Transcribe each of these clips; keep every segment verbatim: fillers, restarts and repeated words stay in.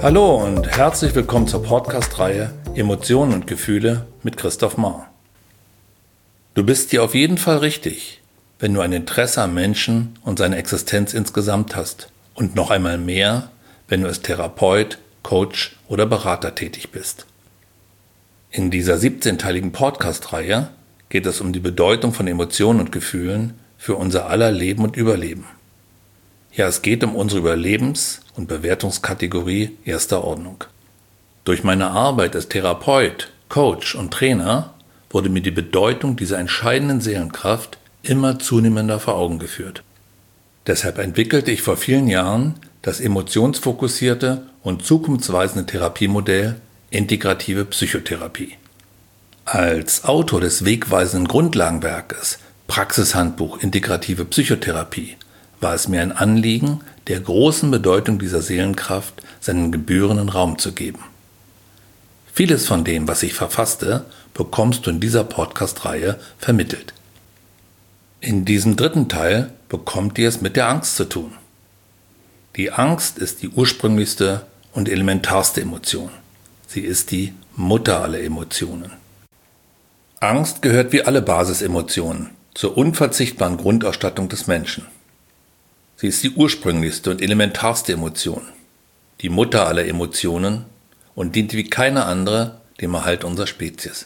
Hallo und herzlich willkommen zur Podcast-Reihe Emotionen und Gefühle mit Christoph Mahr. Du bist hier auf jeden Fall richtig, wenn du ein Interesse am Menschen und seine Existenz insgesamt hast und noch einmal mehr, wenn du als Therapeut, Coach oder Berater tätig bist. In dieser siebzehnteiligen Podcast-Reihe geht es um die Bedeutung von Emotionen und Gefühlen für unser aller Leben und Überleben. Ja, es geht um unsere Überlebens- und Bewertungskategorie erster Ordnung. Durch meine Arbeit als Therapeut, Coach und Trainer wurde mir die Bedeutung dieser entscheidenden Seelenkraft immer zunehmender vor Augen geführt. Deshalb entwickelte ich vor vielen Jahren das emotionsfokussierte und zukunftsweisende Therapiemodell Integrative Psychotherapie. Als Autor des wegweisenden Grundlagenwerkes Praxishandbuch Integrative Psychotherapie war es mir ein Anliegen, der großen Bedeutung dieser Seelenkraft seinen gebührenden Raum zu geben. Vieles von dem, was ich verfasste, bekommst du in dieser Podcast-Reihe vermittelt. In diesem dritten Teil bekommt ihr es mit der Angst zu tun. Die Angst ist die ursprünglichste und elementarste Emotion. Sie ist die Mutter aller Emotionen. Angst gehört wie alle Basisemotionen zur unverzichtbaren Grundausstattung des Menschen. Sie ist die ursprünglichste und elementarste Emotion, die Mutter aller Emotionen und dient wie keine andere dem Erhalt unserer Spezies.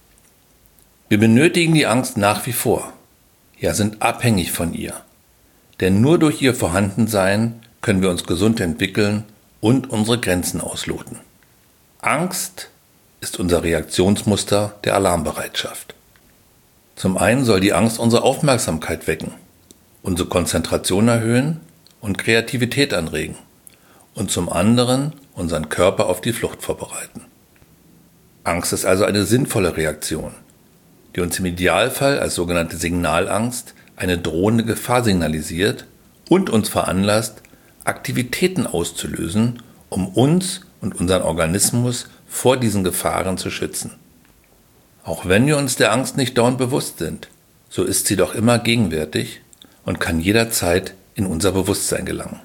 Wir benötigen die Angst nach wie vor, ja sind abhängig von ihr, denn nur durch ihr Vorhandensein können wir uns gesund entwickeln und unsere Grenzen ausloten. Angst ist unser Reaktionsmuster der Alarmbereitschaft. Zum einen soll die Angst unsere Aufmerksamkeit wecken, unsere Konzentration erhöhen und Kreativität anregen und zum anderen unseren Körper auf die Flucht vorbereiten. Angst ist also eine sinnvolle Reaktion, die uns im Idealfall als sogenannte Signalangst eine drohende Gefahr signalisiert und uns veranlasst, Aktivitäten auszulösen, um uns und unseren Organismus vor diesen Gefahren zu schützen. Auch wenn wir uns der Angst nicht dauernd bewusst sind, so ist sie doch immer gegenwärtig und kann jederzeit in unser Bewusstsein gelangen.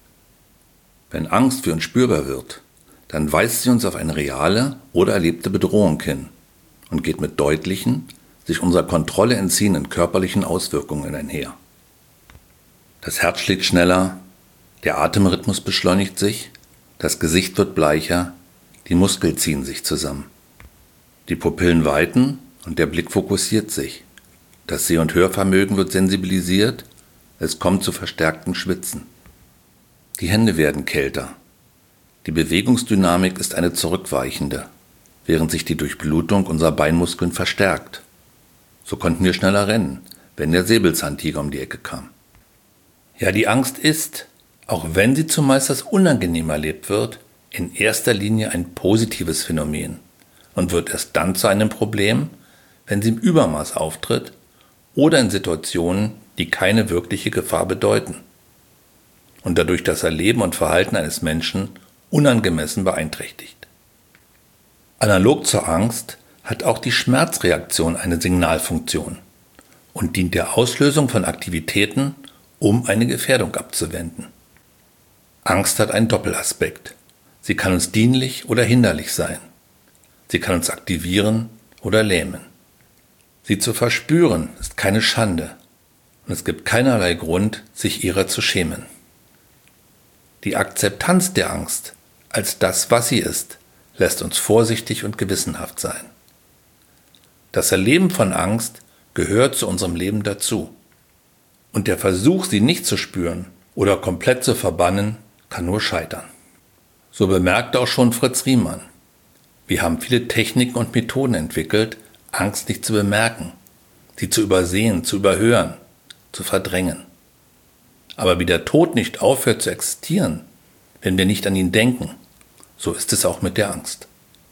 Wenn Angst für uns spürbar wird, dann weist sie uns auf eine reale oder erlebte Bedrohung hin und geht mit deutlichen, sich unserer Kontrolle entziehenden körperlichen Auswirkungen einher. Das Herz schlägt schneller, der Atemrhythmus beschleunigt sich, das Gesicht wird bleicher, die Muskeln ziehen sich zusammen. Die Pupillen weiten und der Blick fokussiert sich. Das Seh- und Hörvermögen wird sensibilisiert, es kommt zu verstärktem Schwitzen. Die Hände werden kälter. Die Bewegungsdynamik ist eine zurückweichende, während sich die Durchblutung unserer Beinmuskeln verstärkt. So konnten wir schneller rennen, wenn der Säbelzahntiger um die Ecke kam. Ja, die Angst ist, auch wenn sie zumeist als unangenehm erlebt wird, in erster Linie ein positives Phänomen und wird erst dann zu einem Problem, wenn sie im Übermaß auftritt oder in Situationen, die keine wirkliche Gefahr bedeuten und dadurch das Erleben und Verhalten eines Menschen unangemessen beeinträchtigt. Analog zur Angst hat auch die Schmerzreaktion eine Signalfunktion und dient der Auslösung von Aktivitäten, um eine Gefährdung abzuwenden. Angst hat einen Doppelaspekt. Sie kann uns dienlich oder hinderlich sein. Sie kann uns aktivieren oder lähmen. Sie zu verspüren ist keine Schande und es gibt keinerlei Grund, sich ihrer zu schämen. Die Akzeptanz der Angst als das, was sie ist, lässt uns vorsichtig und gewissenhaft sein. Das Erleben von Angst gehört zu unserem Leben dazu. Und der Versuch, sie nicht zu spüren oder komplett zu verbannen, kann nur scheitern. So bemerkte auch schon Fritz Riemann: Wir haben viele Techniken und Methoden entwickelt, Angst nicht zu bemerken, sie zu übersehen, zu überhören, zu verdrängen. Aber wie der Tod nicht aufhört zu existieren, wenn wir nicht an ihn denken, so ist es auch mit der Angst.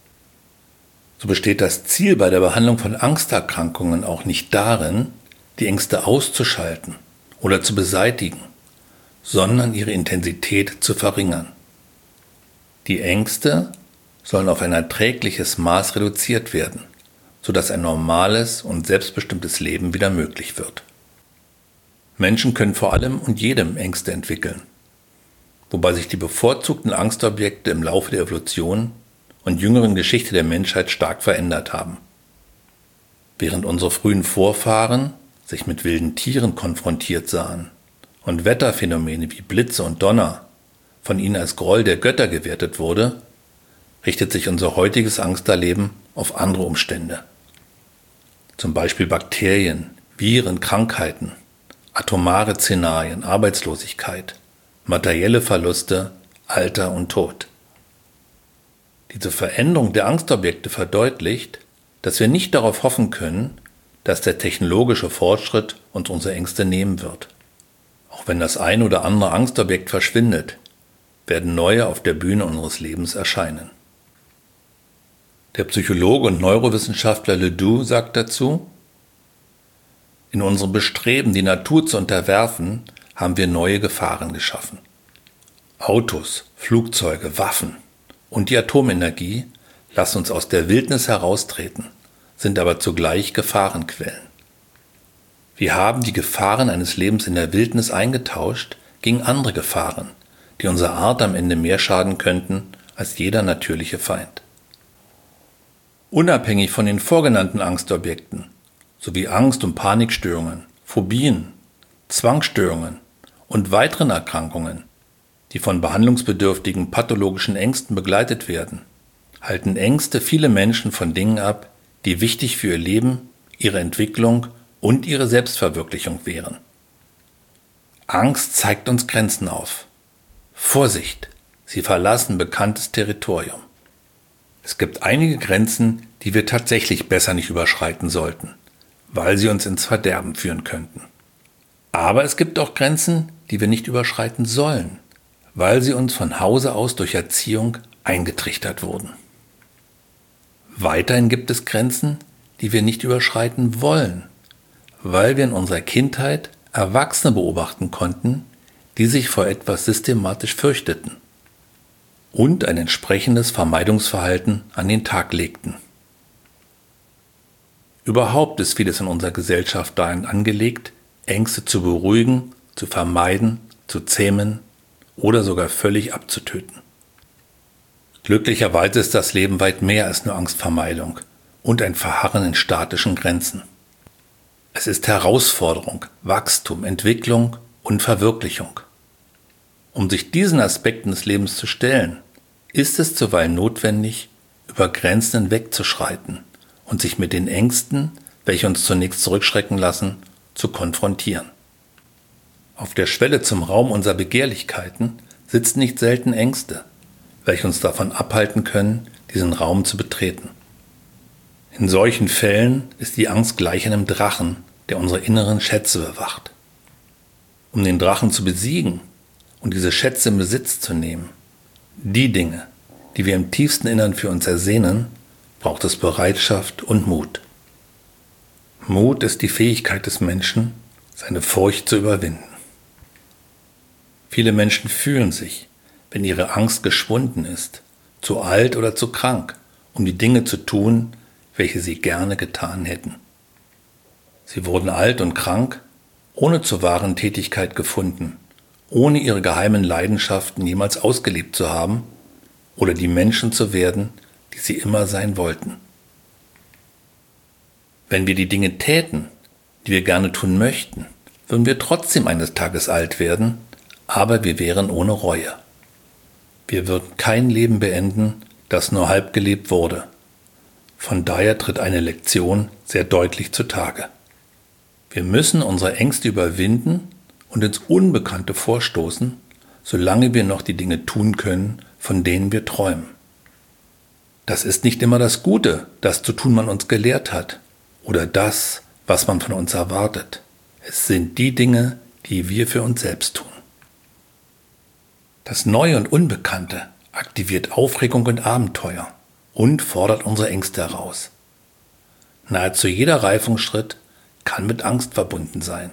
So besteht das Ziel bei der Behandlung von Angsterkrankungen auch nicht darin, die Ängste auszuschalten oder zu beseitigen, sondern ihre Intensität zu verringern. Die Ängste sollen auf ein erträgliches Maß reduziert werden, sodass ein normales und selbstbestimmtes Leben wieder möglich wird. Menschen können vor allem und jedem Ängste entwickeln. wobei sich die bevorzugten Angstobjekte im Laufe der Evolution und jüngeren Geschichte der Menschheit stark verändert haben. Während unsere frühen Vorfahren sich mit wilden Tieren konfrontiert sahen und Wetterphänomene wie Blitze und Donner von ihnen als Groll der Götter gewertet wurde, richtet sich unser heutiges Angsterleben auf andere Umstände. Zum Beispiel Bakterien, Viren, Krankheiten, atomare Szenarien, Arbeitslosigkeit, materielle Verluste, Alter und Tod. Diese Veränderung der Angstobjekte verdeutlicht, dass wir nicht darauf hoffen können, dass der technologische Fortschritt uns unsere Ängste nehmen wird. Auch wenn das ein oder andere Angstobjekt verschwindet, werden neue auf der Bühne unseres Lebens erscheinen. Der Psychologe und Neurowissenschaftler Ledoux sagt dazu: In unserem Bestreben, die Natur zu unterwerfen, haben wir neue Gefahren geschaffen. Autos, Flugzeuge, Waffen und die Atomenergie lassen uns aus der Wildnis heraustreten, sind aber zugleich Gefahrenquellen. Wir haben die Gefahren eines Lebens in der Wildnis eingetauscht gegen andere Gefahren, die unserer Art am Ende mehr schaden könnten als jeder natürliche Feind. Unabhängig von den vorgenannten Angstobjekten sowie Angst- und Panikstörungen, Phobien, Zwangsstörungen und weiteren Erkrankungen, die von behandlungsbedürftigen pathologischen Ängsten begleitet werden, halten Ängste viele Menschen von Dingen ab, die wichtig für ihr Leben, ihre Entwicklung und ihre Selbstverwirklichung wären. Angst zeigt uns Grenzen auf. Vorsicht, sie verlassen bekanntes Territorium. Es gibt einige Grenzen, die wir tatsächlich besser nicht überschreiten sollten, weil sie uns ins Verderben führen könnten. Aber es gibt auch Grenzen, die wir nicht überschreiten sollen, weil sie uns von Hause aus durch Erziehung eingetrichtert wurden. Weiterhin gibt es Grenzen, die wir nicht überschreiten wollen, weil wir in unserer Kindheit Erwachsene beobachten konnten, die sich vor etwas systematisch fürchteten und ein entsprechendes Vermeidungsverhalten an den Tag legten. Überhaupt ist vieles in unserer Gesellschaft dahin angelegt, Ängste zu beruhigen, zu vermeiden, zu zähmen oder sogar völlig abzutöten. Glücklicherweise ist das Leben weit mehr als nur Angstvermeidung und ein Verharren in statischen Grenzen. Es ist Herausforderung, Wachstum, Entwicklung und Verwirklichung. Um sich diesen Aspekten des Lebens zu stellen, ist es zuweilen notwendig, über Grenzen hinwegzuschreiten und sich mit den Ängsten, welche uns zunächst zurückschrecken lassen, zu konfrontieren. Auf der Schwelle zum Raum unserer Begehrlichkeiten sitzen nicht selten Ängste, welche uns davon abhalten können, diesen Raum zu betreten. In solchen Fällen ist die Angst gleich einem Drachen, der unsere inneren Schätze bewacht. Um den Drachen zu besiegen und diese Schätze in Besitz zu nehmen, die Dinge, die wir im tiefsten Innern für uns ersehnen, braucht es Bereitschaft und Mut. Mut ist die Fähigkeit des Menschen, seine Furcht zu überwinden. Viele Menschen fühlen sich, wenn ihre Angst geschwunden ist, zu alt oder zu krank, um die Dinge zu tun, welche sie gerne getan hätten. Sie wurden alt und krank, ohne zur wahren Tätigkeit gefunden, ohne ihre geheimen Leidenschaften jemals ausgelebt zu haben oder die Menschen zu werden, die sie immer sein wollten. Wenn wir die Dinge täten, die wir gerne tun möchten, würden wir trotzdem eines Tages alt werden, aber wir wären ohne Reue. Wir würden kein Leben beenden, das nur halb gelebt wurde. Von daher tritt eine Lektion sehr deutlich zutage. Wir müssen unsere Ängste überwinden und ins Unbekannte vorstoßen, solange wir noch die Dinge tun können, von denen wir träumen. Das ist nicht immer das Gute, das zu tun man uns gelehrt hat, oder das, was man von uns erwartet. Es sind die Dinge, die wir für uns selbst tun. Das Neue und Unbekannte aktiviert Aufregung und Abenteuer und fordert unsere Ängste heraus. Nahezu jeder Reifungsschritt kann mit Angst verbunden sein.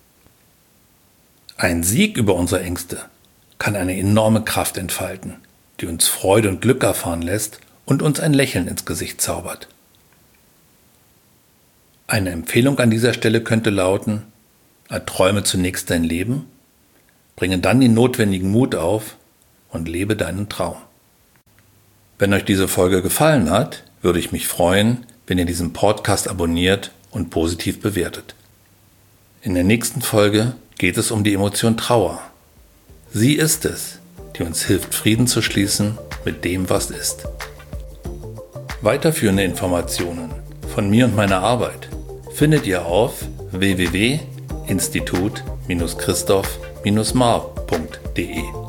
Ein Sieg über unsere Ängste kann eine enorme Kraft entfalten, die uns Freude und Glück erfahren lässt und uns ein Lächeln ins Gesicht zaubert. Eine Empfehlung an dieser Stelle könnte lauten: Erträume zunächst dein Leben, bringe dann den notwendigen Mut auf und lebe deinen Traum. Wenn euch diese Folge gefallen hat, würde ich mich freuen, wenn ihr diesen Podcast abonniert und positiv bewertet. In der nächsten Folge geht es um die Emotion Trauer. Sie ist es, die uns hilft, Frieden zu schließen mit dem, was ist. Weiterführende Informationen von mir und meiner Arbeit findet ihr auf w w w punkt institut Bindestrich christoph Bindestrich mar punkt de.